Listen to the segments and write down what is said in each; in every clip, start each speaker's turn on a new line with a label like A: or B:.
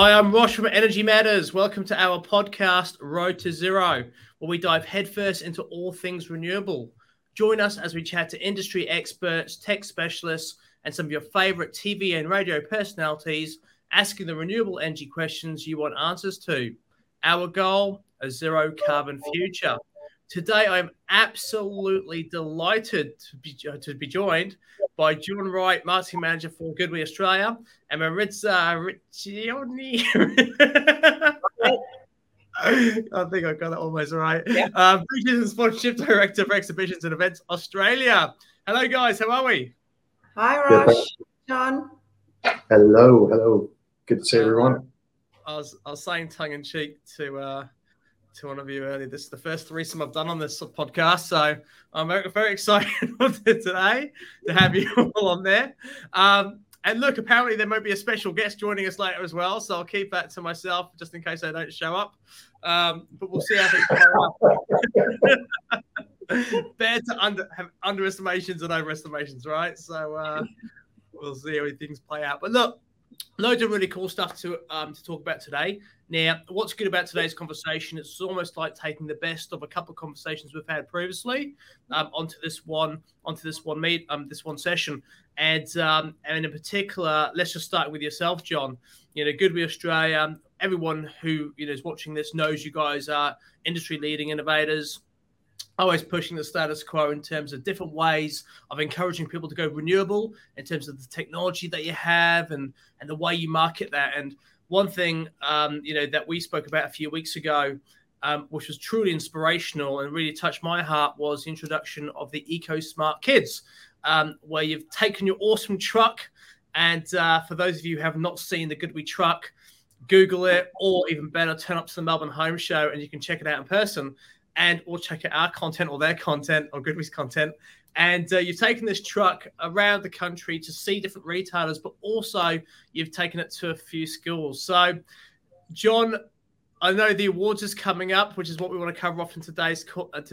A: Hi, I'm Rosh from Energy Matters. Welcome to our podcast, Road to Zero, where we dive headfirst into all things renewable. Join us as we chat to industry experts, tech specialists, and some of your favorite TV and radio personalities, asking the renewable energy questions you want answers to. Our goal, a zero carbon future. Today, I'm absolutely delighted to be joined by John Wright, Marketing Manager for Goodway Australia, and Maritza Riccioni. I think I got it almost right. Yeah. Business and Sponsorship Director for Exhibitions and Events Australia. Hello, guys. How are we?
B: Hi, Rosh. John.
C: Hello. Good to see everyone.
A: I was saying tongue in cheek to one of you earlier. This is the first threesome I've done on this podcast, so I'm very excited today to have you all on there. And look, apparently there might be a special guest joining us later as well, so I'll keep that to myself just in case I don't show up. But we'll see how things play out. Better to have underestimations and overestimations, right? So we'll see how things play out. But look, loads of really cool stuff to talk about today. Now, what's good about today's conversation? It's almost like taking the best of a couple of conversations we've had previously onto this one session. And in particular, let's just start with yourself, John. You know, Goodway Australia. Everyone who is watching this knows you guys are industry-leading innovators, always pushing the status quo in terms of different ways of encouraging people to go renewable in terms of the technology that you have and the way you market that. And one thing, that we spoke about a few weeks ago, which was truly inspirational and really touched my heart, was the introduction of the EcoSmart Kids, where you've taken your awesome truck. And for those of you who have not seen the Goodway truck, Google it, or even better, turn up to the Melbourne Home Show and you can check it out in person. Or check out our content or their content or Goodway's content. And you've taken this truck around the country to see different retailers, but also you've taken it to a few schools. So, John, I know the awards is coming up, which is what we want to cover off in today's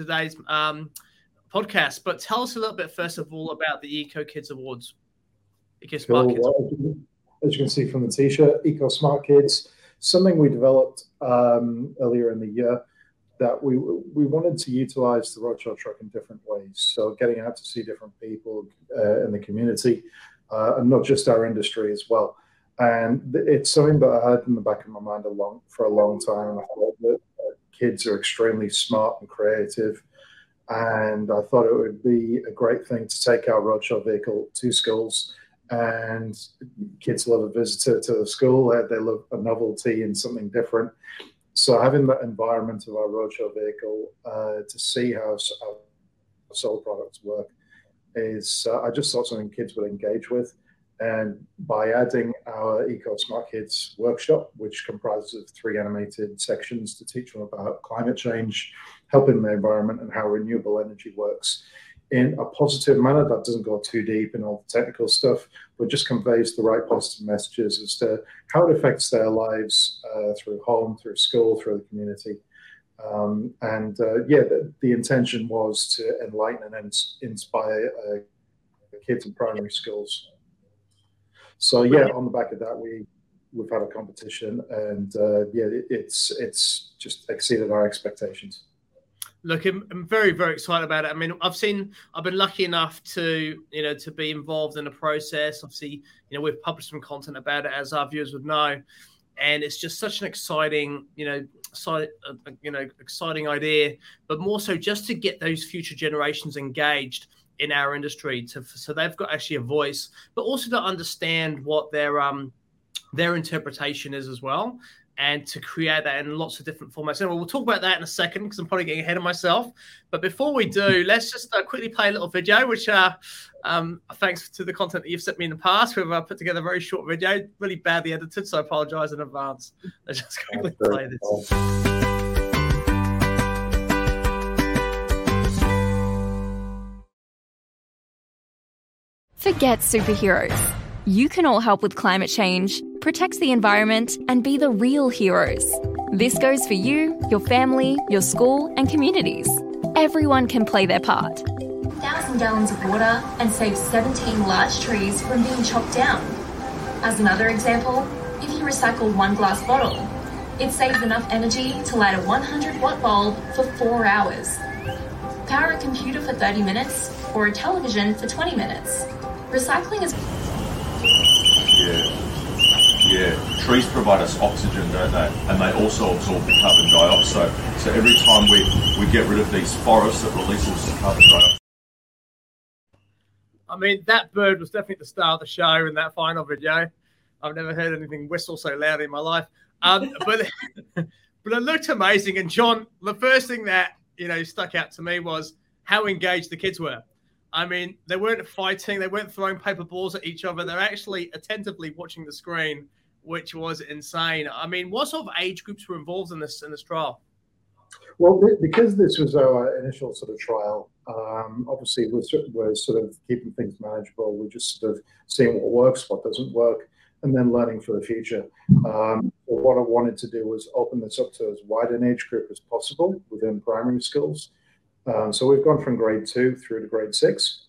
A: podcast. But tell us a little bit, first of all, about the Eco Kids Awards.
C: EcoSmart Kids. As you can see from the T-shirt, EcoSmart Kids, something we developed earlier in the year, that we wanted to utilize the Roadshow truck in different ways. So getting out to see different people in the community, and not just our industry as well. And it's something that I had in the back of my mind for a long time. I thought that kids are extremely smart and creative. And I thought it would be a great thing to take our Roadshow vehicle to schools. And kids love a visitor to the school. They love a novelty and something different. So having that environment of our Roadshow vehicle to see how solar products work is, I just thought something kids would engage with. And by adding our EcoSmart Kids workshop, which comprises of 3 animated sections to teach them about climate change, helping the environment and how renewable energy works in a positive manner that doesn't go too deep in all the technical stuff, but just conveys the right positive messages as to how it affects their lives through home, through school, through the community. The intention was to enlighten and inspire kids in primary schools. So on the back of that, we've had a competition, and it's just exceeded our expectations.
A: Look, I'm very, very excited about it. I mean, I've been lucky enough to be involved in the process. Obviously, we've published some content about it, as our viewers would know, and it's just such an exciting idea. But more so, just to get those future generations engaged in our industry, so they've got actually a voice, but also to understand what their interpretation is as well. And to create that in lots of different formats. And we'll talk about that in a second because I'm probably getting ahead of myself. But before we do, let's just quickly play a little video, which thanks to the content that you've sent me in the past, we've put together a very short video, really badly edited, so I apologize in advance. Let's just quickly play this.
D: Forget superheroes. You can all help with climate change, protect the environment, and be the real heroes. This goes for you, your family, your school, and communities. Everyone can play their part.
E: 1,000 gallons of water and save 17 large trees from being chopped down. As another example, if you recycle one glass bottle, it saves enough energy to light a 100-watt bulb for 4 hours. Power a computer for 30 minutes or a television for 20 minutes. Recycling is...
F: Yeah. Trees provide us oxygen, don't they? And they also absorb the carbon dioxide. So every time we get rid of these forests, it releases the carbon dioxide.
A: I mean, that bird was definitely the star of the show in that final video. I've never heard anything whistle so loud in my life. But it looked amazing. And John, the first thing that stuck out to me was how engaged the kids were. I mean, they weren't fighting, they weren't throwing paper balls at each other. They're actually attentively watching the screen, which was insane. I mean, what sort of age groups were involved in this trial?
C: Well, because this was our initial sort of trial, obviously we're sort of keeping things manageable. We're just sort of seeing what works, what doesn't work, and then learning for the future. What I wanted to do was open this up to as wide an age group as possible within primary schools. So we've gone from grade 2 through to grade 6.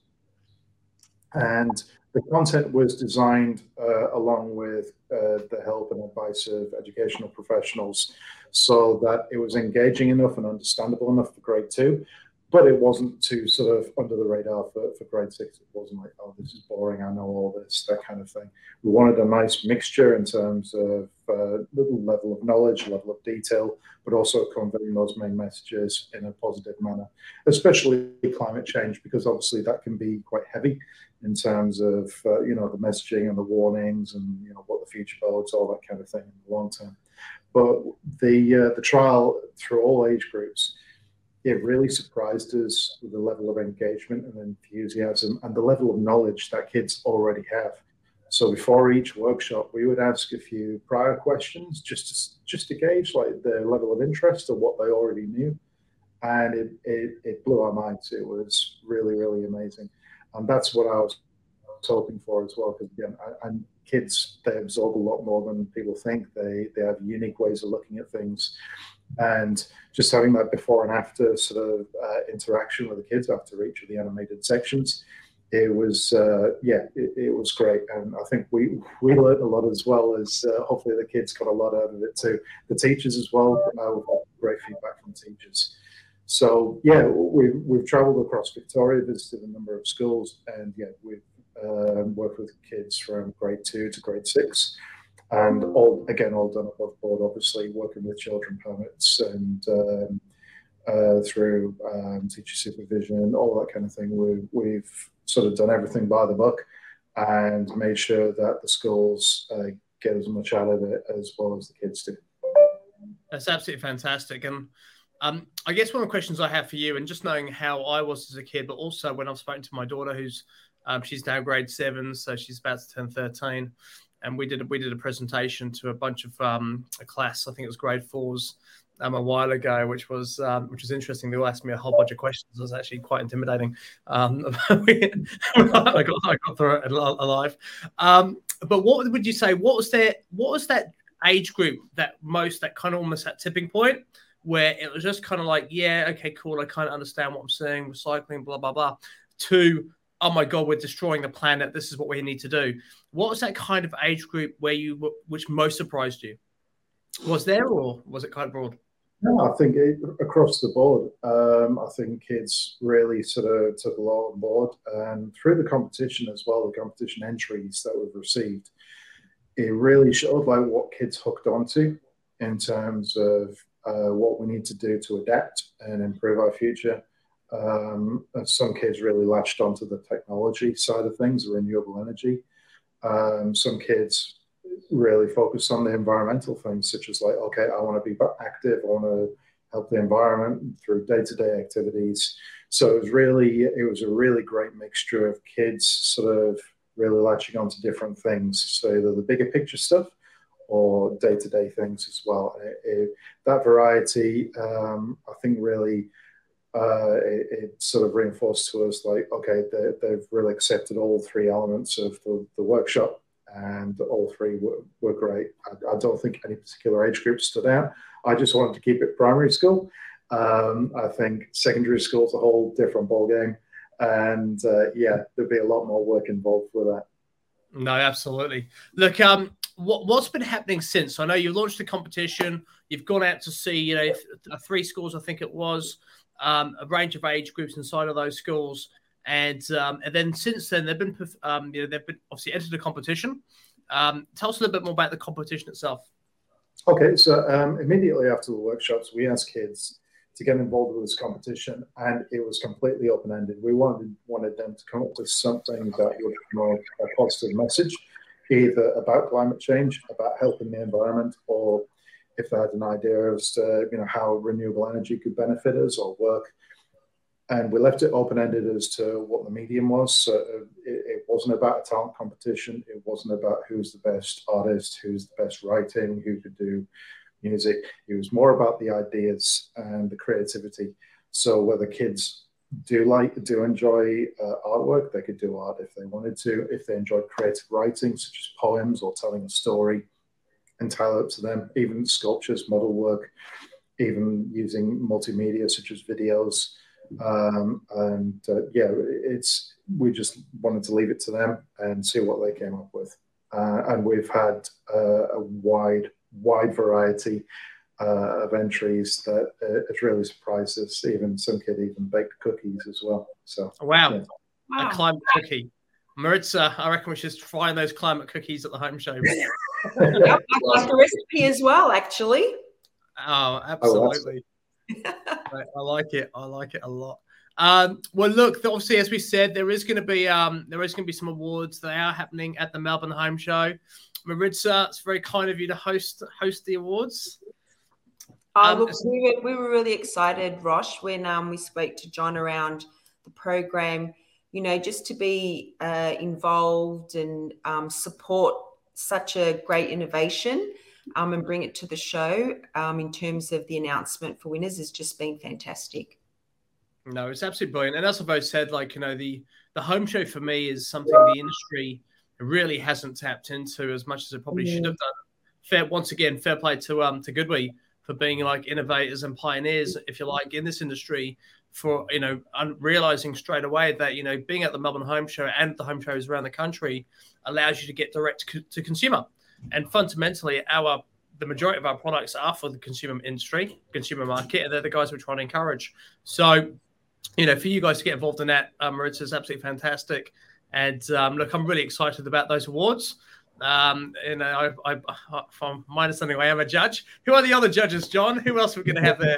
C: And the content was designed along with the help and advice of educational professionals so that it was engaging enough and understandable enough for grade 2, but it wasn't too sort of under the radar for grade 6. It wasn't like, oh, this is boring, I know all this, that kind of thing. We wanted a nice mixture in terms of level of knowledge, level of detail, but also conveying those main messages in a positive manner, especially climate change, because obviously that can be quite heavy in terms of, the messaging and the warnings and, what the future holds, all that kind of thing in the long term. But the trial through all age groups, it really surprised us with the level of engagement and enthusiasm and the level of knowledge that kids already have. So before each workshop, we would ask a few prior questions just to gauge like their level of interest or what they already knew. And it blew our minds. It was really, really amazing. And that's what I was hoping for as well, because again, and kids, they absorb a lot more than people think. They have unique ways of looking at things. And just having that before and after sort of interaction with the kids after each of the animated sections, it was it was great. And I think we learned a lot as well as hopefully the kids got a lot out of it too. The teachers as well, we've had great feedback from teachers. So yeah, we've traveled across Victoria, visited a number of schools, and we've worked with kids from grade 2 to grade 6. And all done above board, obviously, working with children permits and through teacher supervision, all that kind of thing. We've sort of done everything by the book and made sure that the schools get as much out of it as well as the kids do.
A: That's absolutely fantastic. And I guess one of the questions I have for you, and just knowing how I was as a kid, but also when I've spoken to my daughter, who's she's now grade 7, so she's about to turn 13. And we did a presentation to a bunch of a class. I think it was grade 4s a while ago, which was interesting. They all asked me a whole bunch of questions. It was actually quite intimidating. I got through it alive. But what would you say? What was that age group that kind of almost that tipping point where it was just kind of like, yeah, okay, cool. I kind of understand what I'm saying. Recycling, blah blah blah. To oh my God, we're destroying the planet. This is what we need to do. What was that kind of age group which most surprised you? Was there, or was it kind of broad?
C: No, I think across the board. I think kids really sort of took a lot on board. And through the competition as well, the competition entries that we've received, it really showed like what kids hooked onto in terms of what we need to do to adapt and improve our future. Some kids really latched onto the technology side of things, renewable energy. Some kids really focused on the environmental things, such as like, okay, I want to be active, I want to help the environment through day-to-day activities. So it was a really great mixture of kids sort of really latching onto different things. So either the bigger picture stuff or day-to-day things as well. That variety, I think really it sort of reinforced to us like, okay, they've really accepted all 3 elements of the workshop, and all 3 were great. I don't think any particular age group stood out. I just wanted to keep it primary school. I think secondary school is a whole different ballgame, and there'd be a lot more work involved with that.
A: No, absolutely. Look, what's been happening since? I know you launched the competition. You've gone out to see, 3 schools, I think it was, a range of age groups inside of those schools, and then since then they've been obviously entered the competition. Tell us a little bit more about the competition itself.
C: Okay, so immediately after the workshops, we asked kids to get involved with this competition, and it was completely open-ended. We wanted them to come up with something that would promote a positive message, either about climate change, about helping the environment, or if they had an idea as to how renewable energy could benefit us or work. And we left it open-ended as to what the medium was. So it wasn't about a talent competition. It wasn't about who's the best artist, who's the best writing, who could do music. It was more about the ideas and the creativity. So whether kids do enjoy artwork, they could do art if they wanted to. If they enjoyed creative writing, such as poems or telling a story, entirely up to them. Even sculptures, model work, even using multimedia such as videos. We just wanted to leave it to them and see what they came up with. And we've had a wide variety of entries that has really surprised us. Even some kid even baked cookies as well. So
A: wow.
C: Yeah.
A: A climate cookie. Maritza, I reckon we should try those climate cookies at the home show.
B: I like the recipe as well, actually.
A: Oh, absolutely. I like it. I like it a lot. Well, look, obviously, as we said, there is going to be some awards. They are happening at the Melbourne Home Show. Maritza, it's very kind of you to host the awards.
B: Look, we were really excited, Rosh, when we spoke to John around the program. Just to be involved and support such a great innovation. And bring it to the show in terms of the announcement for winners has just been fantastic.
A: No, it's absolutely brilliant. And as I've always said, the home show for me is something the industry really hasn't tapped into as much as it probably should have done. Fair play to Goodwee for being innovators and pioneers, if you like, in this industry for, realizing straight away that, being at the Melbourne Home Show and the home shows around the country allows you to get direct to consumer. And fundamentally, the majority of our products are for the consumer market, and they're the guys we're trying to encourage. So, for you guys to get involved in that, Maritza, is absolutely fantastic. And look, I'm really excited about those awards. From my understanding, I am a judge. Who are the other judges, John? Who else are we going to have there?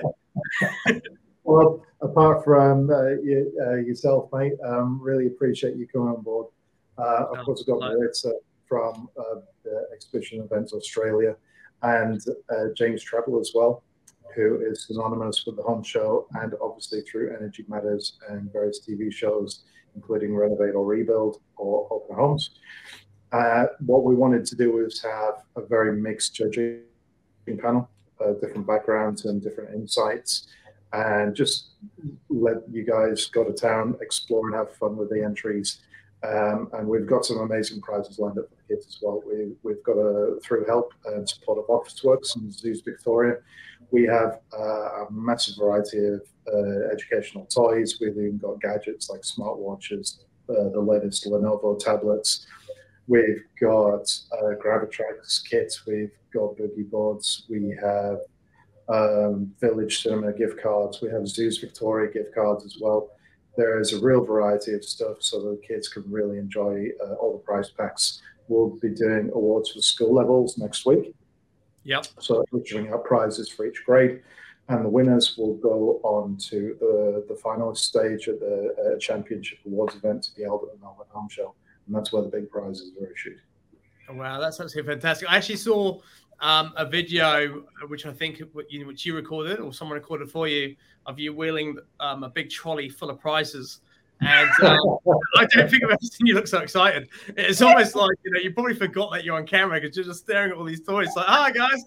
C: Well, apart from yourself, mate, really appreciate you coming on board. Of course, I've got Maritza from the Exhibition Events Australia, and James Treble as well, who is synonymous with the home show and obviously through Energy Matters and various TV shows, including Renovate or Rebuild or Open Homes. What we wanted to do was have a very mixed judging panel, different backgrounds and different insights, and just let you guys go to town, explore and have fun with the entries. And we've got some amazing prizes lined up for the kids as well. We've got through help and support of Officeworks and Zoos Victoria, we have a massive variety of educational toys. We've even got gadgets like smartwatches, the latest Lenovo tablets. We've got Gravitrax kits. We've got boogie boards. We have Village Cinema gift cards. We have Zoos Victoria gift cards as well. There is a real variety of stuff so that kids can really enjoy all the prize packs. We'll be doing awards for school levels next week.
A: Yep.
C: So we're giving out prizes for each grade. And the winners will go on to the finalist stage at the Championship Awards event to be held at the Melbourne Home Show. And that's where the big prizes are issued.
A: Oh, wow, that's absolutely fantastic. I actually saw a video, which I think which you recorded or someone recorded for you, of you wheeling a big trolley full of prizes. And I don't think I've ever seen you look so excited. It's almost like, you probably forgot that you're on camera because you're just staring at all these toys. Like, hi, guys.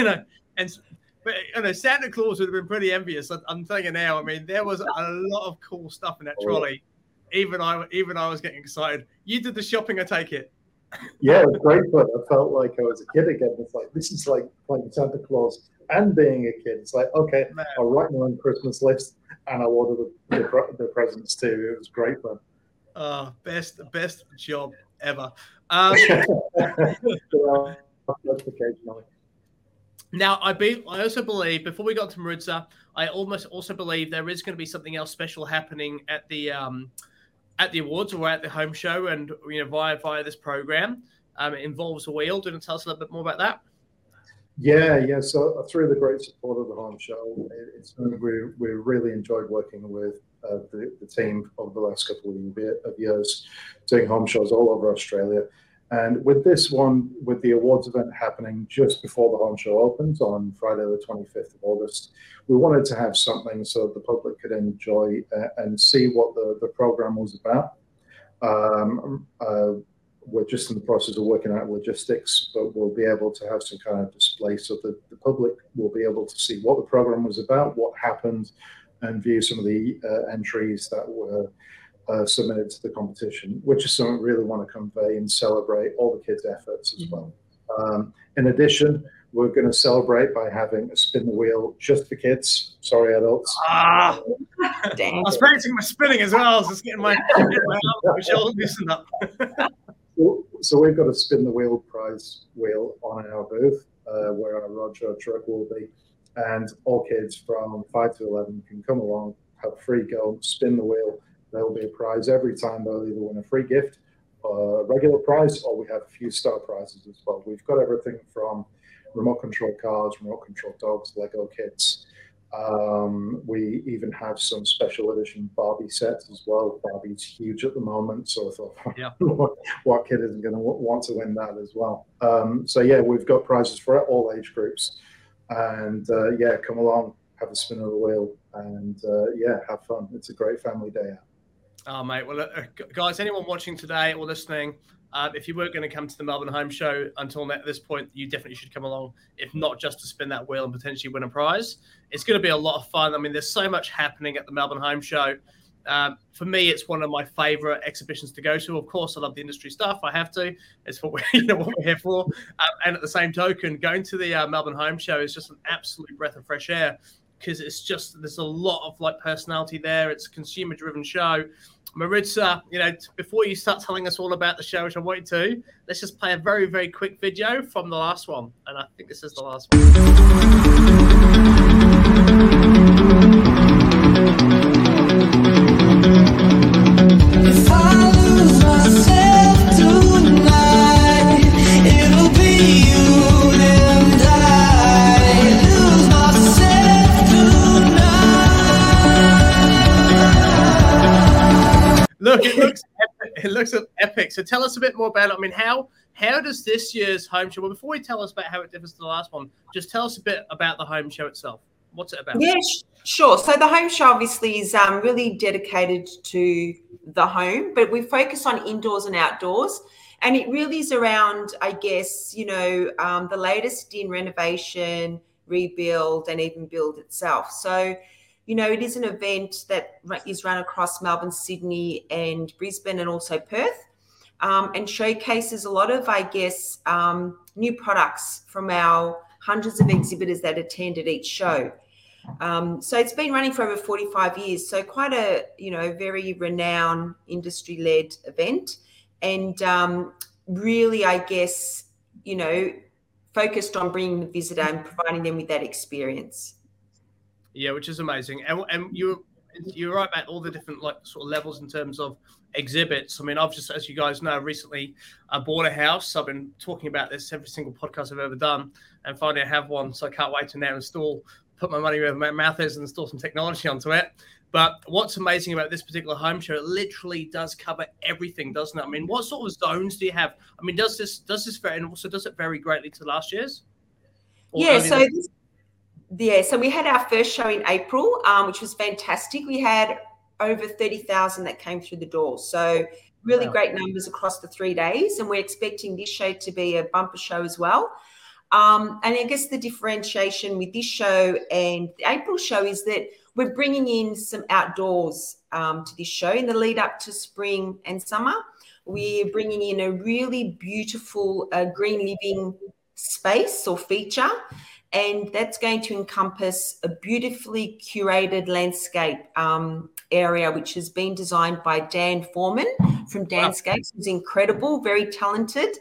A: But Santa Claus would have been pretty envious. I'm telling you now, I mean, there was a lot of cool stuff in that trolley. Even I was getting excited. You did the shopping, I take it.
C: Yeah, it was great fun. I felt like I was a kid again. It's like, this is like playing Santa Claus and being a kid. It's like, okay, man, I'll write my own Christmas list and I'll order the presents too. It was great fun.
A: Best job ever.
C: occasionally.
A: Now, I also believe, before we got to Maritza, I almost also believe there is going to be something else special happening at the awards or at the home show, and via this program. It involves a wheel. Do you want to tell us a little bit more about that?
C: Yeah. So through the great support of the home show, we really enjoyed working with the team over the last couple of years, doing home shows all over Australia. And with this one, with the awards event happening just before the home show opens on Friday, the 25th of August, we wanted to have something so the public could enjoy and see what the program was about. We're just in the process of working out logistics, but we'll be able to have some kind of display so that the public will be able to see what the program was about, what happened, and view some of the entries that were submitted to the competition, which is something we really want to convey and celebrate all the kids' efforts as well. In addition, we're going to celebrate by having a spin the wheel just for kids. Sorry, adults.
A: I was practicing my spinning as well. I was just getting my shoulders loosened up.
C: So we've got a spin the wheel prize wheel on our booth where our Roadshow truck will be. And all kids from 5 to 11 can come along, have a free go, spin the wheel. There will be a prize every time. They'll either win a free gift, a regular prize, or we have a few star prizes as well. We've got everything from remote control cars, remote control dogs, Lego kits. We even have some special edition Barbie sets as well. Barbie's huge at the moment, so I thought, what kid isn't going to want to win that as well? We've got prizes for all age groups. And come along, have a spin of the wheel, and have fun. It's a great family day out.
A: Oh, mate. Well, guys, anyone watching today or listening, if you weren't going to come to the Melbourne Home Show until this point, you definitely should come along, if not just to spin that wheel and potentially win a prize. It's going to be a lot of fun. I mean, there's so much happening at the Melbourne Home Show. For me, it's one of my favourite exhibitions to go to. Of course, I love the industry stuff. I have to. It's what we're here for. And at the same token, going to the Melbourne Home Show is just an absolute breath of fresh air, because there's a lot of personality there. It's a consumer-driven show. Maritza, before you start telling us all about the show, which I want you to, let's just play a very, very quick video from the last one. And I think this is the last one. Look, it looks epic. So tell us a bit more about it. I mean, how does this year's home show? Well, before we tell us about how it differs to the last one, just tell us a bit about the home show itself. What's it about?
B: Yeah, sure. So the home show obviously is really dedicated to the home, but we focus on indoors and outdoors. And it really is around, I guess, the latest in renovation, rebuild, and even build itself. So, it is an event that is run across Melbourne, Sydney, and Brisbane, and also Perth, and showcases a lot of, I guess, new products from our hundreds of exhibitors that attend at each show. So it's been running for over 45 years. So quite a, very renowned industry-led event, and really, I guess, focused on bringing the visitor and providing them with that experience.
A: Yeah, which is amazing. And you're right about all the different sort of levels in terms of exhibits. I mean, I've just, as you guys know, recently bought a house. I've been talking about this every single podcast I've ever done, and finally I have one. So I can't wait to now put my money where my mouth is and install some technology onto it. But what's amazing about this particular home show, it literally does cover everything, doesn't it? I mean, what sort of zones do you have? I mean, does this vary, and also does it vary greatly to last year's?
B: So we had our first show in April, which was fantastic. We had over 30,000 that came through the door. So really great numbers across the 3 days. And we're expecting this show to be a bumper show as well. And I guess the differentiation with this show and the April show is that we're bringing in some outdoors to this show in the lead up to spring and summer. We're bringing in a really beautiful green living space or feature. And that's going to encompass a beautifully curated landscape area, which has been designed by Dan Foreman from Danscapes, who's incredible, very talented.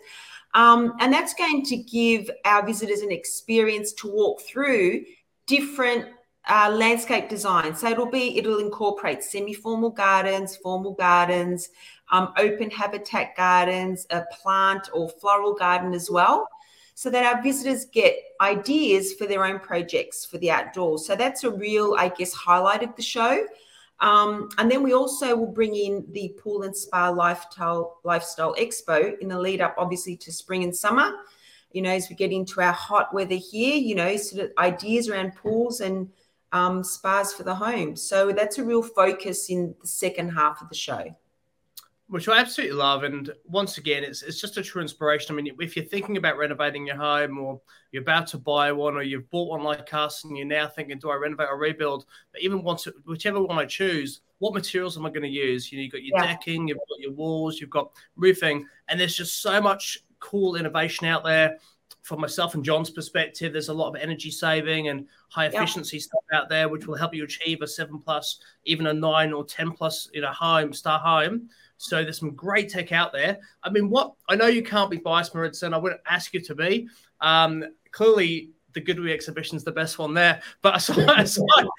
B: And that's going to give our visitors an experience to walk through different landscape designs. So it'll incorporate semi-formal gardens, formal gardens, open habitat gardens, a plant or floral garden as well, so that our visitors get ideas for their own projects for the outdoors. So that's a real, I guess, highlight of the show. And then we also will bring in the Pool and Spa Lifestyle Expo in the lead up, obviously, to spring and summer. As we get into our hot weather here, sort of ideas around pools and spas for the home. So that's a real focus in the second half of the show.
A: Which I absolutely love. And once again, it's just a true inspiration. I mean, if you're thinking about renovating your home, or you're about to buy one, or you've bought one like us and you're now thinking, do I renovate or rebuild? But even whichever one I choose, what materials am I going to use? You've got your decking, you've got your walls, you've got roofing, and there's just so much cool innovation out there. From myself and John's perspective, there's a lot of energy saving and high efficiency stuff out there, which will help you achieve a 7+, even a 9 or 10+, star home. So there's some great tech out there. I mean, I know you can't be biased, Maritza, and I wouldn't ask you to be. Clearly, the Goodwee exhibition is the best one there. But aside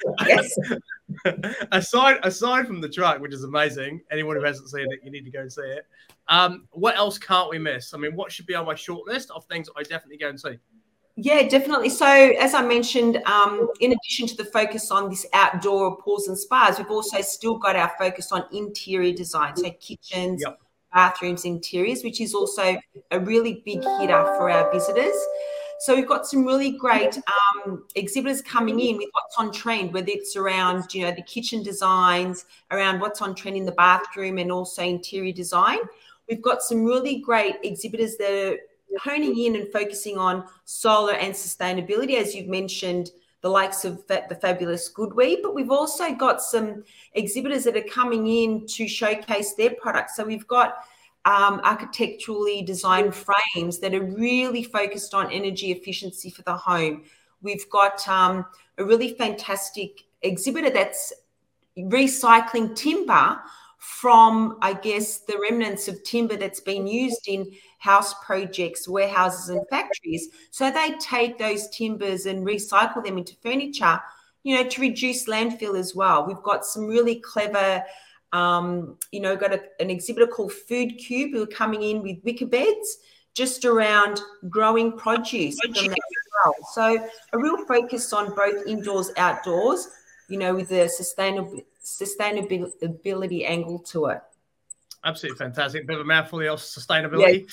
A: from the truck, which is amazing, anyone who hasn't seen it, you need to go and see it. What else can't we miss? I mean, what should be on my short list of things I definitely go and see?
B: Yeah, definitely. So as I mentioned, in addition to the focus on this outdoor pools and spas, we've also still got our focus on interior design. So kitchens, bathrooms, interiors, which is also a really big hitter for our visitors. So we've got some really great exhibitors coming in with what's on trend, whether it's around, the kitchen designs, around what's on trend in the bathroom, and also interior design. We've got some really great exhibitors that are honing in and focusing on solar and sustainability, as you've mentioned, the likes of the fabulous Goodwee. But we've also got some exhibitors that are coming in to showcase their products. So we've got architecturally designed frames that are really focused on energy efficiency for the home. We've got a really fantastic exhibitor that's recycling timber from, I guess, the remnants of timber that's been used in house projects, warehouses and factories. So they take those timbers and recycle them into furniture, to reduce landfill as well. We've got some really clever, got an exhibitor called Food Cube who are coming in with wicker beds just around growing produce from that as well. So a real focus on both indoors, outdoors, with the sustainability angle to it.
A: Absolutely fantastic. Bit of a mouthful of sustainability.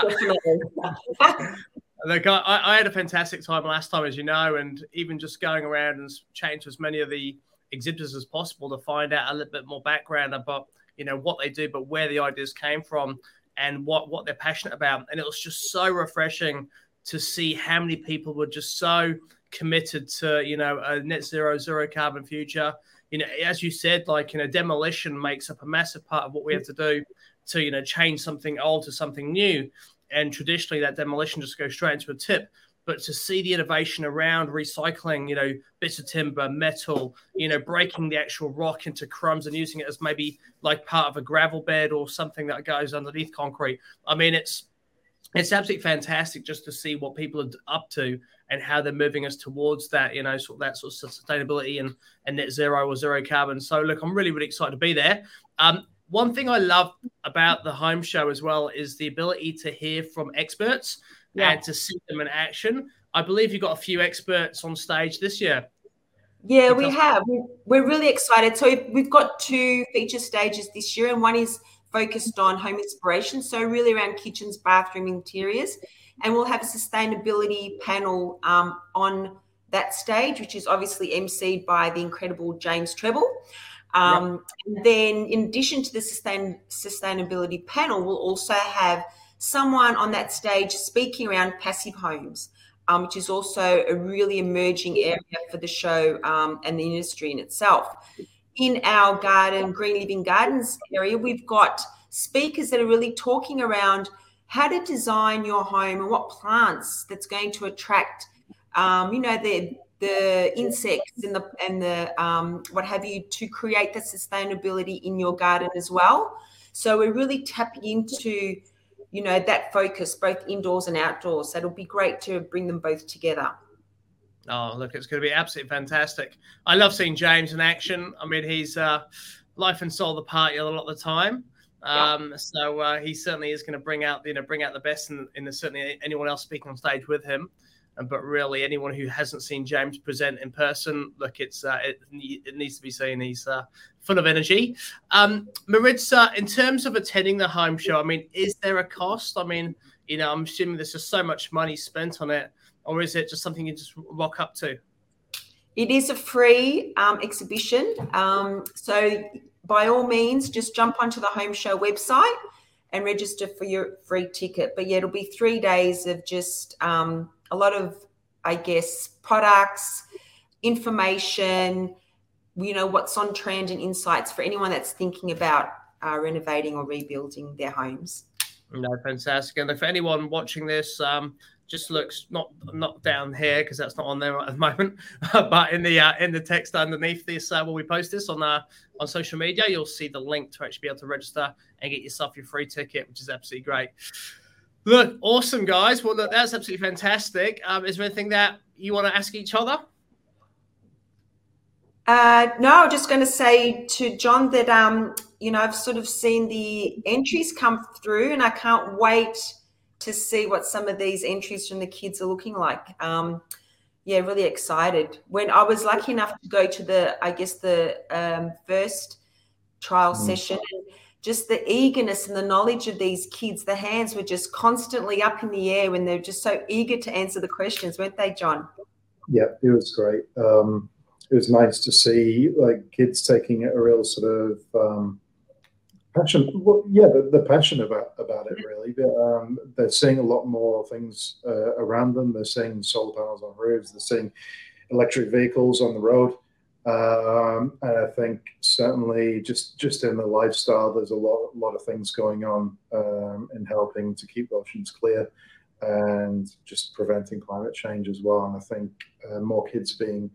A: Look, I had a fantastic time last time, as you know, and even just going around and chatting to as many of the exhibitors as possible to find out a little bit more background about, what they do, but where the ideas came from and what they're passionate about. And it was just so refreshing to see how many people were just so committed to, a net zero carbon future. As you said, demolition makes up a massive part of what we have to do to, change something old to something new. And traditionally that demolition just goes straight into a tip. But to see the innovation around recycling, bits of timber, metal, breaking the actual rock into crumbs and using it as maybe like part of a gravel bed or something that goes underneath concrete. I mean, it's absolutely fantastic just to see what people are up to and how they're moving us towards that, sort of sustainability and net zero or zero carbon. So, look, I'm really, really excited to be there. One thing I love about the home show as well is the ability to hear from experts and to see them in action. I believe you've got a few experts on stage this year.
B: Yeah, we have. We're really excited. So we've got 2 feature stages this year, and one is focused on home inspiration, so really around kitchens, bathroom, interiors. And we'll have a sustainability panel on that stage, which is obviously emceed by the incredible James Treble. And then in addition to the sustainability panel, we'll also have someone on that stage speaking around passive homes, which is also a really emerging area for the show and the industry in itself. In our Green Living Gardens area, we've got speakers that are really talking around how to design your home and what plants that's going to attract, the insects and the what have you, to create that sustainability in your garden as well. So we're really tapping into, that focus, both indoors and outdoors. So it'll be great to bring them both together.
A: Oh, look, it's going to be absolutely fantastic. I love seeing James in action. I mean, he's life and soul of the party a lot of the time. So he certainly is going to bring out the best in certainly anyone else speaking on stage with him. But really, anyone who hasn't seen James present in person, look, it needs to be seen. He's full of energy. Maritza, in terms of attending the home show, I mean, is there a cost? I mean, I'm assuming there's just so much money spent on it, or is it just something you just rock up to?
B: It is a free exhibition. So by all means, just jump onto the home show website and register for your free ticket. But yeah, it'll be 3 days of just a lot of, I guess, products, information, what's on trend and insights for anyone that's thinking about renovating or rebuilding their homes.
A: No, fantastic. And for anyone watching this, just looks not down here because that's not on there at the moment, but in the text underneath this, when we post this on social media, you'll see the link to actually be able to register and get yourself your free ticket, which is absolutely great. Look, awesome, guys. Well, look, that's absolutely fantastic. Is there anything that you want to ask each other?
B: No, I'm just going to say to John that, I've sort of seen the entries come through and I can't wait to see what some of these entries from the kids are looking like. Really excited. When I was lucky enough to go to the first trial session, just the eagerness and the knowledge of these kids, the hands were just constantly up in the air when they're just so eager to answer the questions, weren't they, John?
C: Yeah, it was great. It was nice to see kids taking a real sort of passion. Well, yeah, they're passionate about it, really. They're seeing a lot more things around them. They're seeing solar panels on roofs. They're seeing electric vehicles on the road. And I think certainly just in the lifestyle, there's a lot of things going on in helping to keep oceans clear and just preventing climate change as well. And I think more kids being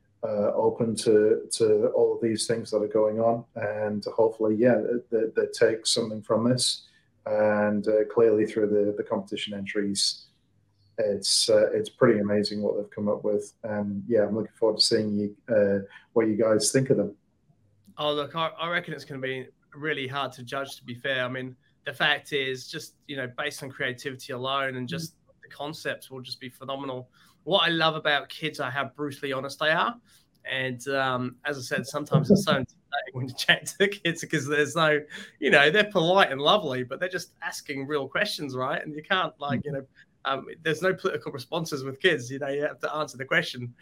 C: open to all of these things that are going on, and hopefully, they take something from this. And clearly through the competition entries, it's pretty amazing what they've come up with. And I'm looking forward to seeing what you guys think of them.
A: Oh, look, I reckon it's going to be really hard to judge, to be fair. I mean, the fact is just, based on creativity alone and just the concepts will just be phenomenal. What I love about kids are how brutally honest they are. And as I said, sometimes it's so intimidating when you chat to the kids because there's no, they're polite and lovely, but they're just asking real questions, right? And you can't there's no political responses with kids. You have to answer the question,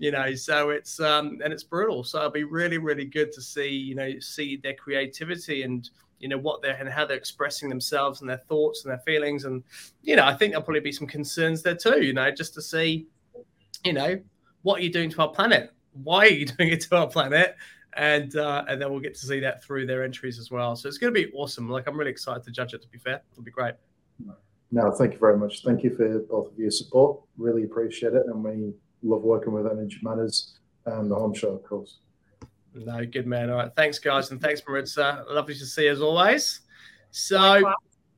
A: so it's and it's brutal. So it'll be really, really good to see, see their creativity and, how they're expressing themselves and their thoughts and their feelings. And, I think there'll probably be some concerns there too, just to see, what are you doing to our planet? Why are you doing it to our planet? And then we'll get to see that through their entries as well. So it's going to be awesome. I'm really excited to judge it, to be fair. It'll be great.
C: No, thank you very much. Thank you for both of your support. Really appreciate it. And we love working with Energy Matters and the home show, of course.
A: No, good man. All right. Thanks, guys. And thanks, Maritza. Lovely to see you as always. So,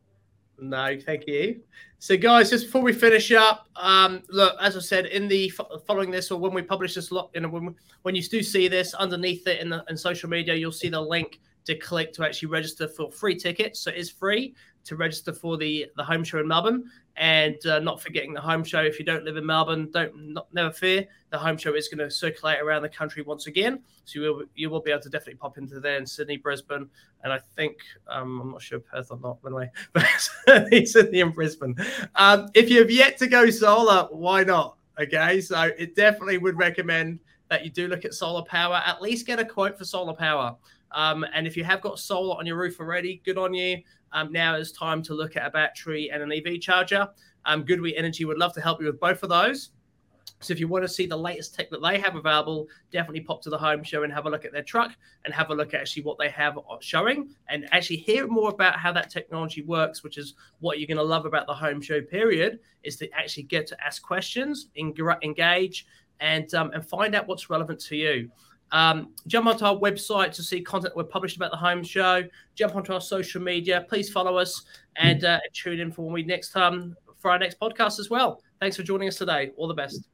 A: no, thank you. So, guys, just before we finish up, look, as I said, in the following this, or when we publish this, when you do see this underneath it in social media, you'll see the link to click to actually register for free tickets. So it is free to register for the home show in Melbourne. And not forgetting the home show, if you don't live in Melbourne, never fear. The home show is going to circulate around the country once again. So you will be able to definitely pop into there in Sydney, Brisbane, and I think, I'm not sure Perth or not, by the way, but Sydney and Brisbane. If you have yet to go solar, why not? Okay, so it definitely would recommend that you do look at solar power, at least get a quote for solar power. And if you have got solar on your roof already, good on you. Now is time to look at a battery and an EV charger. Goodwee Energy would love to help you with both of those. So if you want to see the latest tech that they have available, definitely pop to the home show and have a look at their truck and have a look at actually what they have showing and actually hear more about how that technology works, which is what you're going to love about the home show period, is to actually get to ask questions, engage, and find out what's relevant to you. Jump onto our website to see content we're published about the home show. Jump onto our social media. Please follow us and tune in for when we for our next podcast as well. Thanks for joining us today. All the best.